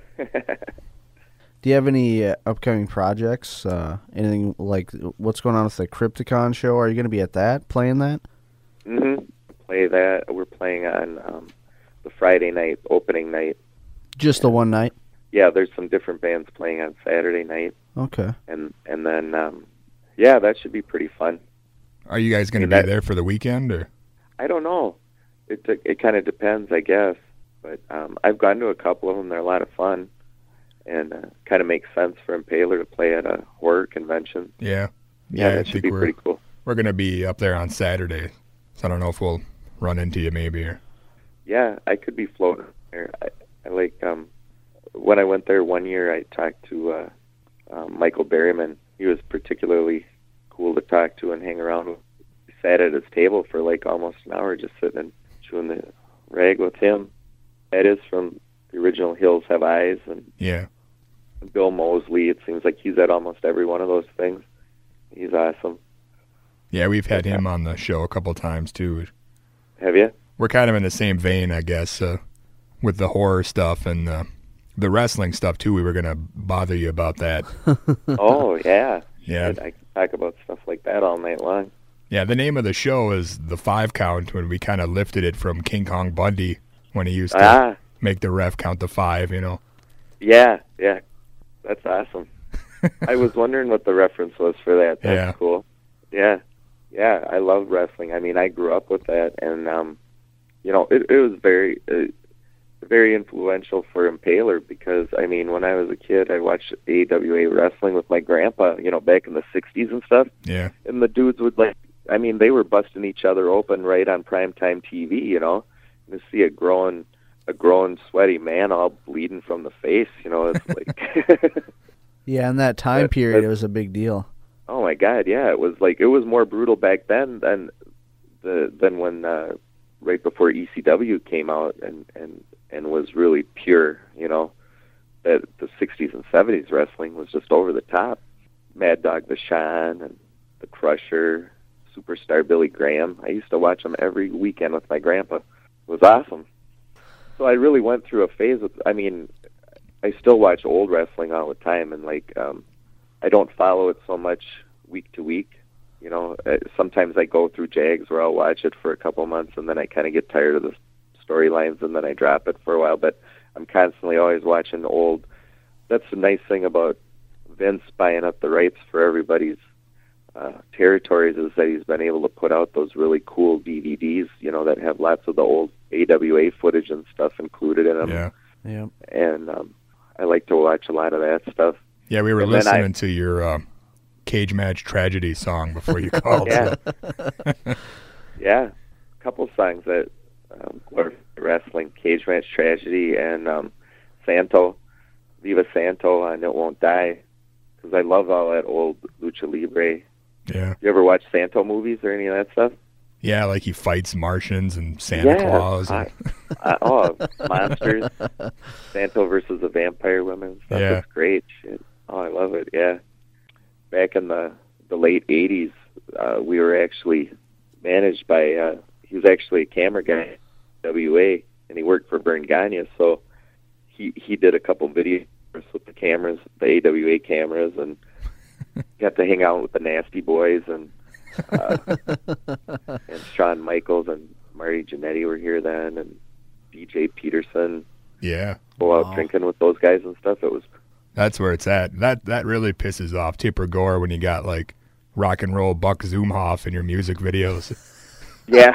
Speaker 4: Do you have any uh, upcoming projects? Uh, anything like what's going on with the Crypticon show? Are you going to be at that, playing that?
Speaker 3: Mm-hmm. Play that. We're playing on um, the Friday night, opening night.
Speaker 4: Just the one night?
Speaker 3: Yeah, there's some different bands playing on Saturday night.
Speaker 4: Okay.
Speaker 3: And and then, um, yeah, that should be pretty fun.
Speaker 1: Are you guys going to
Speaker 3: That-
Speaker 1: be there for the weekend, or?
Speaker 3: I don't know. It it kind of depends, I guess. But um, I've gone to a couple of them. They're a lot of fun. And uh, kind of makes sense for Impaler to play at a horror convention.
Speaker 1: Yeah.
Speaker 3: Yeah,
Speaker 1: I
Speaker 3: that should
Speaker 1: think
Speaker 3: be
Speaker 1: we're,
Speaker 3: pretty cool.
Speaker 1: We're going to be up there on Saturday, so I don't know if we'll run into you maybe. Or...
Speaker 3: Yeah, I could be floating there. I, I like, um, when I went there one year, I talked to uh, um, Michael Berryman. He was particularly cool to talk to and hang around with. We sat at his table for like almost an hour just sitting and chewing the rag with him. That is from the original Hills Have Eyes, and
Speaker 1: Yeah.
Speaker 3: Bill Moseley. It seems like he's at almost every one of those things. He's awesome.
Speaker 1: Yeah, we've had him on the show a couple times, too.
Speaker 3: Have you?
Speaker 1: We're kind of in the same vein, I guess, uh, with the horror stuff and uh, the wrestling stuff, too. We were going to bother you about that.
Speaker 3: Oh, yeah.
Speaker 1: Yeah.
Speaker 3: I, I can talk about stuff like that all night long.
Speaker 1: Yeah, the name of the show is The Five Count, when we kind of lifted it from King Kong Bundy when he used to
Speaker 3: Ah,
Speaker 1: make the ref count to five, you know.
Speaker 3: yeah, yeah. That's awesome. I was wondering what the reference was for that. That's
Speaker 1: Yeah.
Speaker 3: cool. Yeah. Yeah, I love wrestling. I mean, I grew up with that, and, um, you know, it, it was very, uh, very influential for Impaler because, I mean, when I was a kid, I watched A E W A wrestling with my grandpa, you know, back in the sixties and stuff.
Speaker 1: Yeah.
Speaker 3: And the dudes would, like, I mean, they were busting each other open right on primetime T V, you know. And to see a growing, a growing sweaty man all bleeding from the face, you know, it's like...
Speaker 4: Yeah, in that time
Speaker 3: That-
Speaker 4: period,
Speaker 3: that-
Speaker 4: it was a big deal.
Speaker 3: Oh my God, yeah, it was like it was more brutal back then than the than when uh, right before E C W came out and and and was really pure. You know, that the sixties and seventies wrestling was just over the top. Mad Dog Vachon and the Crusher, Superstar Billy Graham. I used to watch them every weekend with my grandpa. It was awesome. So I really went through a phase with. I mean, I still watch old wrestling all the time, and like. Um, I don't follow it so much week to week. You know, uh, sometimes I go through Jags where I'll watch it for a couple months and then I kind of get tired of the storylines and then I drop it for a while. But I'm constantly always watching old. That's the nice thing about Vince buying up the rights for everybody's uh, territories is that he's been able to put out those really cool D V Ds, you know, that have lots of the old A W A footage and stuff included in them.
Speaker 1: Yeah.
Speaker 4: Yeah.
Speaker 3: And um, I like to watch a lot of that stuff.
Speaker 1: Yeah, we were
Speaker 3: And then I-
Speaker 1: listening to your uh, Cage Match Tragedy song before you called.
Speaker 3: Yeah.
Speaker 1: so-
Speaker 3: Yeah, a couple songs that um, were wrestling, Cage Match Tragedy and um, Santo, Viva Santo on It Won't Die, because I love all that old Lucha Libre.
Speaker 1: Yeah.
Speaker 3: You ever watch Santo movies or any of that stuff?
Speaker 1: Yeah, like he fights Martians and Santa
Speaker 3: yeah.
Speaker 1: Claus.
Speaker 3: I,
Speaker 1: And,
Speaker 3: I, oh, Monsters, Santo versus the Vampire Women and stuff.
Speaker 1: Yeah.
Speaker 3: It's great. Shit. Oh, I love it, yeah. Back in the, the late eighties, uh, we were actually managed by, uh, he was actually a camera guy at W A, and he worked for Vern Gagne, so he he did a couple videos with the cameras, the A W A cameras, and got to hang out with the Nasty Boys, and uh, and Shawn Michaels and Marty Jannetty were here then, and D J Peterson,
Speaker 1: yeah.
Speaker 3: go out
Speaker 4: Wow.
Speaker 3: drinking with those guys and stuff. It was,
Speaker 1: That's where it's at. That that really pisses off Tipper Gore when you got like rock and roll Buck Zumhoff in your music videos.
Speaker 3: yeah.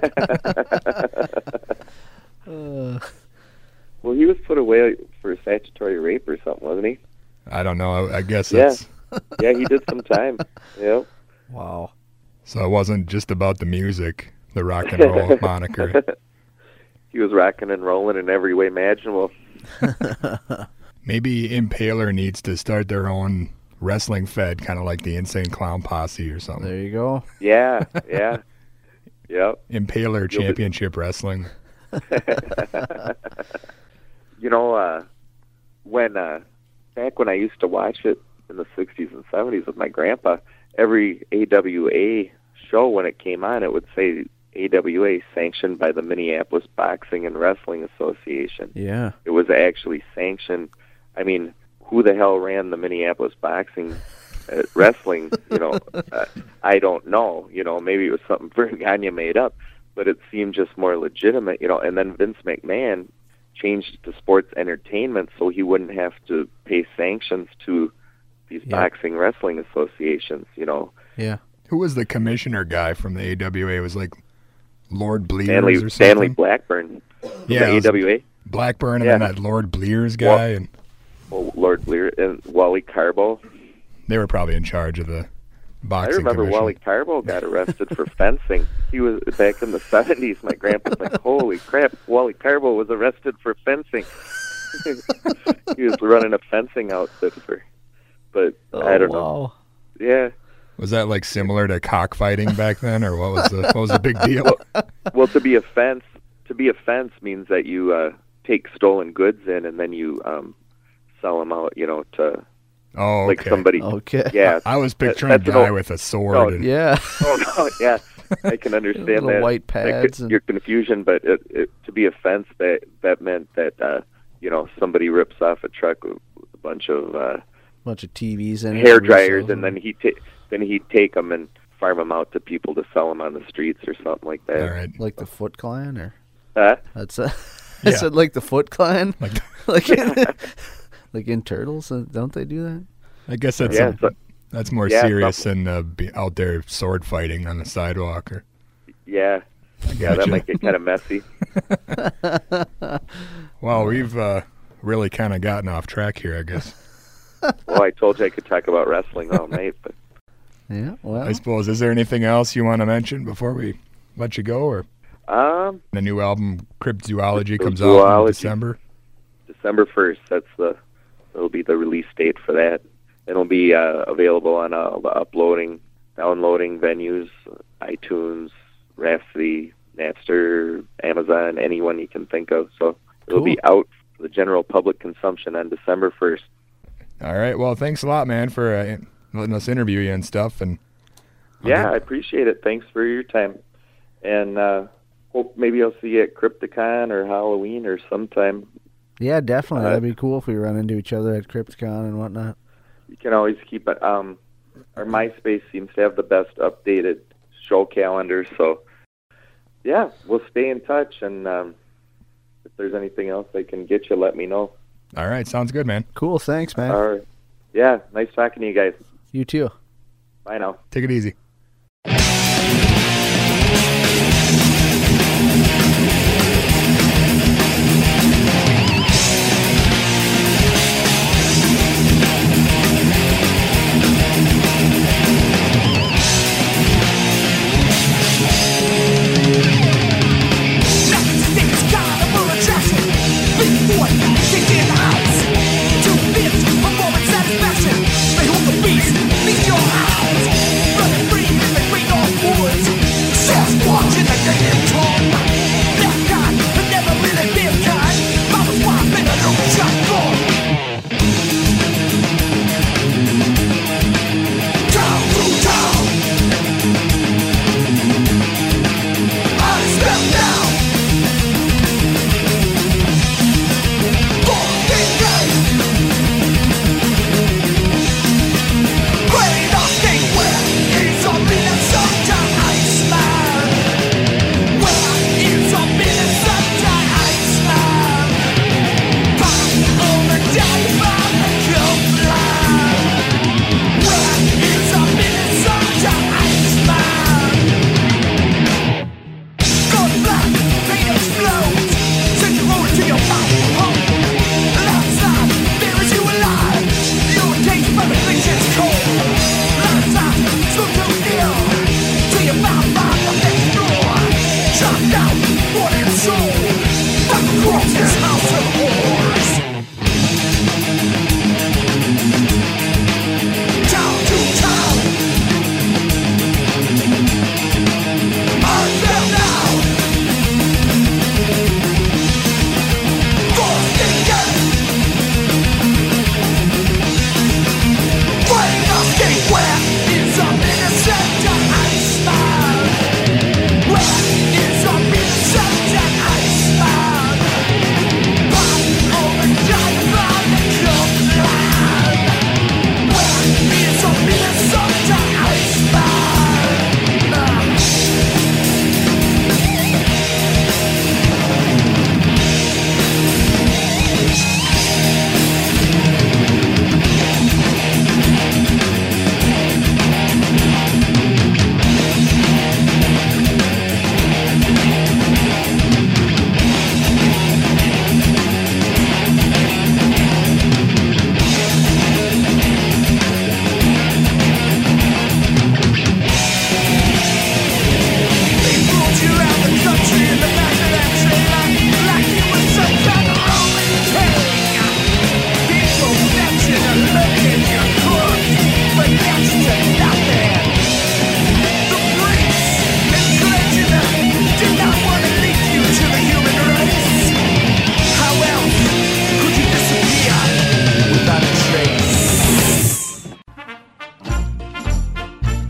Speaker 4: Uh,
Speaker 3: Well, he was put away for statutory rape or something, wasn't he?
Speaker 1: I don't know. I guess
Speaker 3: Yeah.
Speaker 1: it's
Speaker 3: Yeah, he did some time. Yep.
Speaker 4: wow.
Speaker 1: so it wasn't just about the music, the rock and roll moniker.
Speaker 3: He was rocking and rolling in every way imaginable.
Speaker 1: Maybe Impaler needs to start their own wrestling fed, kind of like the Insane Clown Posse or something.
Speaker 4: There you go.
Speaker 3: Yeah, yeah. Yep.
Speaker 1: Impaler
Speaker 3: You'll be-
Speaker 1: Championship Wrestling.
Speaker 3: You know, uh, when uh, back when I used to watch it in the sixties and seventies with my grandpa, every A W A show when it came on, it would say A W A sanctioned by the Minneapolis Boxing and Wrestling Association.
Speaker 4: Yeah.
Speaker 3: It was actually sanctioned. I mean, who the hell ran the Minneapolis Boxing uh, Wrestling? You know, uh, I don't know. You know, maybe it was something Vern Gagne made up, but it seemed just more legitimate. You know, and then Vince McMahon changed it to Sports Entertainment so he wouldn't have to pay sanctions to these
Speaker 4: Yeah.
Speaker 3: boxing wrestling associations. You know,
Speaker 4: Yeah.
Speaker 1: Who was the commissioner guy from the A W A? It was like Lord Blears
Speaker 3: Stanley
Speaker 1: or something?
Speaker 3: Stanley Blackburn,
Speaker 1: Yeah,
Speaker 3: the
Speaker 1: it was
Speaker 3: A W A.
Speaker 1: Blackburn and
Speaker 3: Yeah.
Speaker 1: then that Lord Blears guy, and
Speaker 3: Well, Lord Blear and Wally Carbo.
Speaker 1: they were probably in charge of the
Speaker 3: I
Speaker 1: boxing
Speaker 3: remember
Speaker 1: commission.
Speaker 3: Wally Carbo got arrested for fencing. He was back in the seventies. My grandpa's like, "Holy crap! Wally Carbo was arrested for fencing." He was running a fencing outfit for, but I don't know.
Speaker 4: Wow.
Speaker 3: Yeah.
Speaker 1: Was that like similar to cockfighting back then, or what was the what was the big deal?
Speaker 3: Well, to be a fence, to be a fence means that you uh, take stolen goods in, and then you um, sell them out, you know, to
Speaker 1: Oh, okay.
Speaker 3: like somebody.
Speaker 4: Okay.
Speaker 3: Yeah.
Speaker 1: I was picturing
Speaker 3: That-
Speaker 1: a
Speaker 3: that's
Speaker 1: guy
Speaker 3: an old-
Speaker 1: with a sword.
Speaker 3: No,
Speaker 1: and,
Speaker 4: Yeah.
Speaker 3: Oh no, yeah, I can understand
Speaker 4: Little
Speaker 3: that.
Speaker 4: white
Speaker 3: that could-
Speaker 4: pads and-
Speaker 3: your confusion, but it, it, to be a fence, that that meant that uh, you know somebody rips off a truck with a bunch of uh,
Speaker 4: Bunch of T Vs and
Speaker 3: hair dryers, and then he ta- then he'd take them and farm them out to people to sell them on the streets or something like that.
Speaker 1: all right.
Speaker 4: like the Foot Clan, or
Speaker 3: Huh?
Speaker 4: that's a. I
Speaker 1: Yeah.
Speaker 4: said like the Foot Clan,
Speaker 1: Like,
Speaker 4: like in, like in Turtles. uh, Don't they do that?
Speaker 1: I guess that's
Speaker 3: Yeah,
Speaker 1: a-
Speaker 3: so-
Speaker 1: that's more
Speaker 3: yeah,
Speaker 1: serious
Speaker 3: something-
Speaker 1: than uh, be out there sword fighting on the sidewalk. Or
Speaker 3: Yeah, yeah, that
Speaker 1: gotcha.
Speaker 3: might get kind of messy.
Speaker 1: well, we've uh, really kind of gotten off track here, I guess.
Speaker 3: Well, I told you I could talk about wrestling all night, but
Speaker 4: Yeah. Well.
Speaker 1: I suppose. Is there anything else you want to mention before we let you go, or
Speaker 3: um,
Speaker 1: the new album Cryptozoology comes out in
Speaker 3: Cryptozoology.
Speaker 1: December?
Speaker 3: December first. That's the that'll be the release date for that. It'll be uh, available on all the uploading, downloading venues, iTunes, Rhapsody, Napster, Amazon, anyone you can think of. So it'll
Speaker 4: Cool.
Speaker 3: be out for the general public consumption on December first.
Speaker 1: All right. Well, thanks a lot, man, for uh, letting us interview you and stuff. And I'll
Speaker 3: Yeah,
Speaker 1: get-
Speaker 3: I appreciate it. Thanks for your time. And uh, hope maybe I'll see you at Crypticon or Halloween or sometime.
Speaker 4: Yeah, definitely.
Speaker 3: Uh,
Speaker 4: That'd be cool if we run into each other at Crypticon and whatnot.
Speaker 3: You can always keep it. Um, our MySpace seems to have the best updated show calendar. So, yeah, we'll stay in touch. And um, if there's anything else I can get you, let me know.
Speaker 1: All right. Sounds good, man.
Speaker 4: Cool. Thanks, man.
Speaker 3: All right. Yeah, nice talking to you guys.
Speaker 4: You too.
Speaker 3: Bye now.
Speaker 1: Take it easy.
Speaker 6: Satisfaction, they hold the beast, leave your eyes, running free.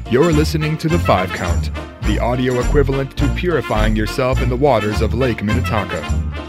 Speaker 1: You're listening to The Five Count, the audio equivalent to purifying yourself in the waters of Lake Minnetonka.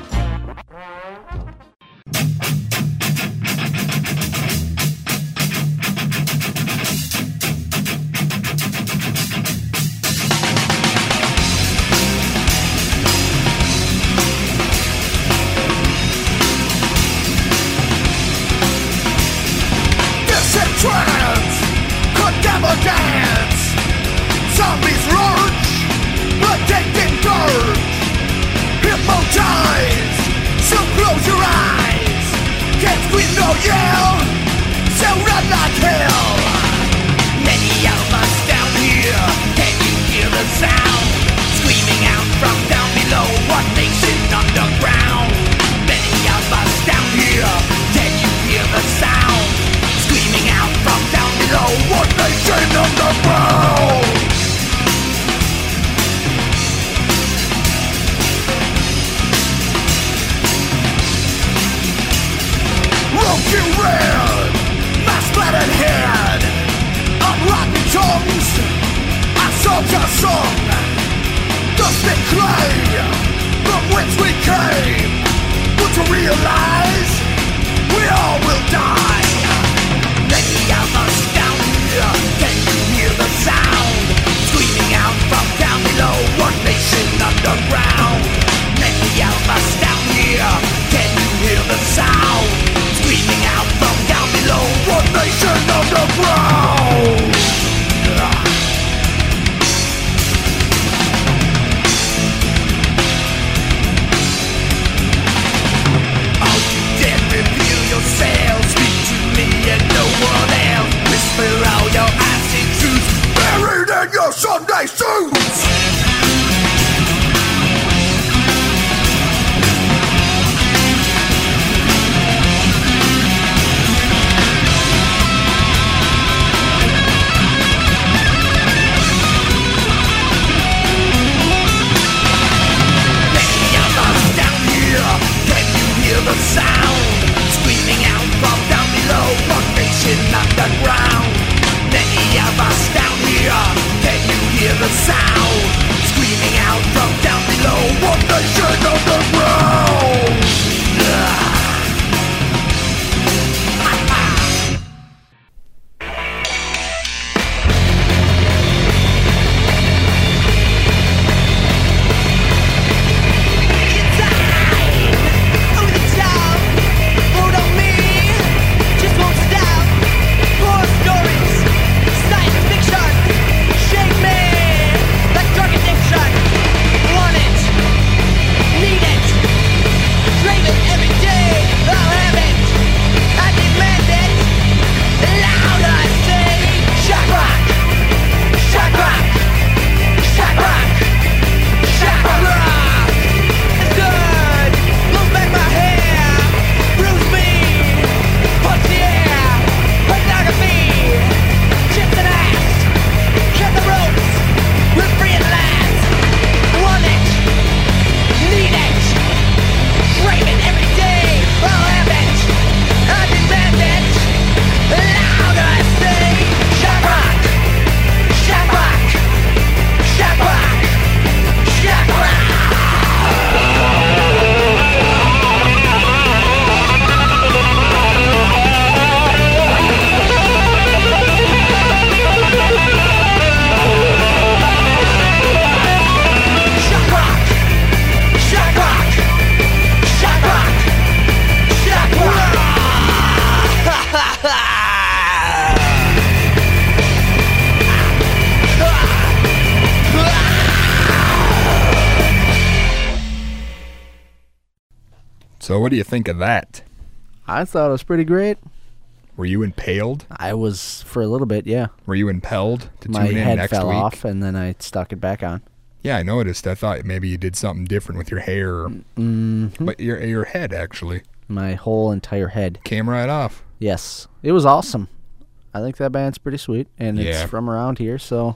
Speaker 1: So what do you think of that?
Speaker 4: I thought it was pretty great.
Speaker 1: Were you impaled?
Speaker 4: I was for a little bit, yeah.
Speaker 1: Were you impelled to
Speaker 4: My
Speaker 1: tune in
Speaker 4: head
Speaker 1: next
Speaker 4: fell
Speaker 1: week?
Speaker 4: off, and then I stuck it back on.
Speaker 1: Yeah, I noticed. I thought maybe you did something different with your hair.
Speaker 4: Mm-hmm.
Speaker 1: But your your head, actually.
Speaker 4: My whole entire head.
Speaker 1: Came right off.
Speaker 4: Yes. It was awesome. I think that band's pretty sweet, and
Speaker 1: Yeah.
Speaker 4: it's from around here, so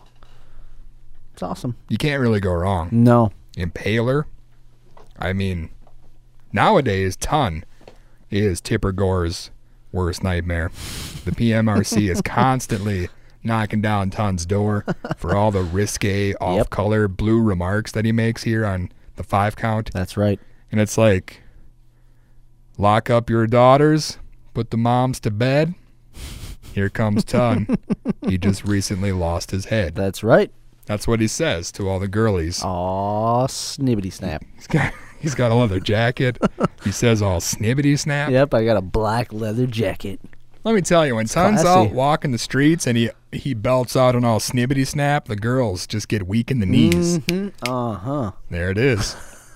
Speaker 4: it's awesome.
Speaker 1: You can't really go wrong.
Speaker 4: No.
Speaker 1: Impaler? I mean, nowadays, Ton is Tipper Gore's worst nightmare. The P M R C is constantly knocking down Ton's door for all the risque, off-color, blue remarks that he makes here on the five count.
Speaker 4: That's right.
Speaker 1: And it's like, lock up your daughters, put the moms to bed. Here comes Ton. He just recently lost his head.
Speaker 4: That's right.
Speaker 1: That's what he says to all the girlies.
Speaker 4: Aw, snibbity snap.
Speaker 1: He's got, he's got a leather jacket. He says all snibbity snap.
Speaker 4: Yep, I got a black leather jacket.
Speaker 1: Let me tell you, when Ton's
Speaker 4: classy.
Speaker 1: out walking the streets and he he belts out an all snibbity snap, the girls just get weak in the knees.
Speaker 4: Mm-hmm. Uh-huh.
Speaker 1: There it is.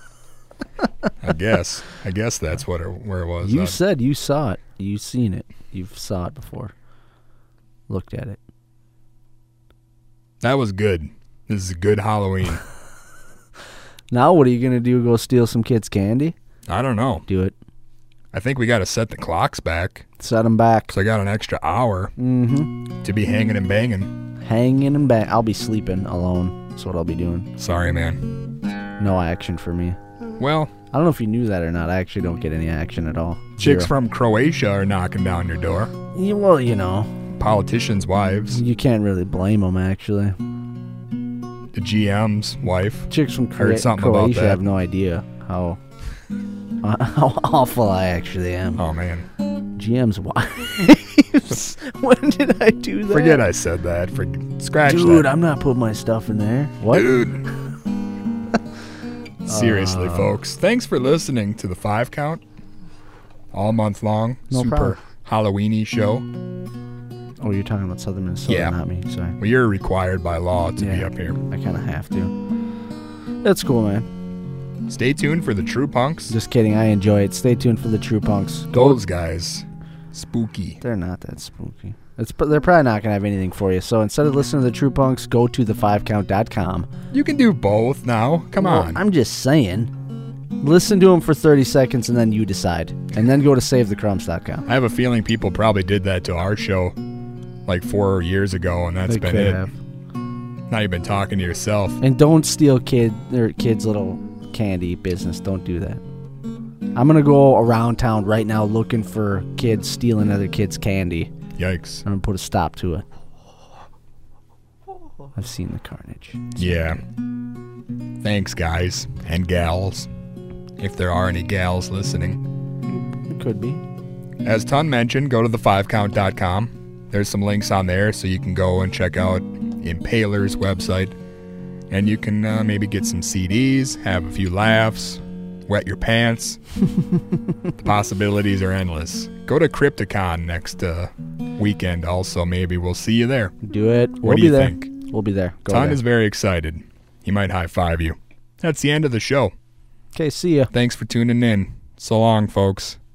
Speaker 1: I guess. I guess that's what it, where it was.
Speaker 4: You
Speaker 1: Uh,
Speaker 4: said you saw it. You've seen it. You've saw it before. Looked at it.
Speaker 1: that was good. This is a good Halloween.
Speaker 4: Now what are you going to do? Go steal some kids' candy?
Speaker 1: I don't know.
Speaker 4: Do it.
Speaker 1: I think we got to set the clocks back.
Speaker 4: Set them back.
Speaker 1: So I got an extra hour
Speaker 4: Mm-hmm.
Speaker 1: to be hanging and banging.
Speaker 4: Hanging and bang. I'll be sleeping alone. That's what I'll be doing.
Speaker 1: Sorry, man.
Speaker 4: No action for me.
Speaker 1: Well,
Speaker 4: I don't know if you knew that or not. I actually don't get any action at all.
Speaker 1: chicks
Speaker 4: Zero.
Speaker 1: from Croatia are knocking down your door.
Speaker 4: Yeah, well, you know,
Speaker 1: Politicians' wives.
Speaker 4: you can't really blame them, actually.
Speaker 1: The G M's wife.
Speaker 4: Chicks from
Speaker 1: Heard
Speaker 4: Cro-
Speaker 1: something about
Speaker 4: Croatia
Speaker 1: that.
Speaker 4: have no idea how how awful I actually am.
Speaker 1: Oh, man.
Speaker 4: G M's wives. When did I do that?
Speaker 1: Forget I said that. For, scratch
Speaker 4: Dude,
Speaker 1: that.
Speaker 4: I'm not putting my stuff in there. What?
Speaker 1: Dude. Seriously,
Speaker 4: Uh,
Speaker 1: folks. Thanks for listening to the five count. All month long.
Speaker 4: No
Speaker 1: Super
Speaker 4: problem.
Speaker 1: Halloween-y show.
Speaker 4: Oh, you're talking about Southern Minnesota,
Speaker 1: Yeah.
Speaker 4: not me. Sorry.
Speaker 1: Well, you're required by law to be
Speaker 4: Yeah.
Speaker 1: up here.
Speaker 4: I kind of have to. That's cool, man.
Speaker 1: Stay tuned for the True Punks.
Speaker 4: Just kidding. I enjoy it. Stay tuned for the True Punks.
Speaker 1: Those guys. Spooky.
Speaker 4: They're not that spooky. It's, but they're probably not going to have anything for you. So instead of listening to the True Punks, go to the five count dot com.
Speaker 1: You can do both now. Come
Speaker 4: Well,
Speaker 1: on.
Speaker 4: I'm just saying. Listen to them for thirty seconds and then you decide. And then go to save the crumbs dot com.
Speaker 1: I have a feeling people probably did that to our show like four years ago, and that's
Speaker 4: They
Speaker 1: been
Speaker 4: could
Speaker 1: it.
Speaker 4: have.
Speaker 1: Now you've been talking to yourself.
Speaker 4: And don't steal kid or kids' little candy business. Don't do that. I'm going to go around town right now looking for kids stealing other kids' candy.
Speaker 1: Yikes.
Speaker 4: I'm going to put a stop to it. I've seen the carnage.
Speaker 1: Yeah. Thanks, guys and gals, if there are any gals listening.
Speaker 4: It could be.
Speaker 1: As Ton mentioned, go to the five count dot com. There's some links on there so you can go and check out Impaler's website. And you can uh, maybe get some C Ds, have a few laughs, wet your pants. The possibilities are endless. Go to Crypticon next uh, weekend also. Maybe we'll see you there.
Speaker 4: Do it. We'll
Speaker 1: What do
Speaker 4: be
Speaker 1: you
Speaker 4: there.
Speaker 1: think?
Speaker 4: We'll be there. Go
Speaker 1: Ton
Speaker 4: there.
Speaker 1: is very excited. He might high-five you. That's the end of the show.
Speaker 4: Okay, see ya.
Speaker 1: Thanks for tuning in. So long, folks.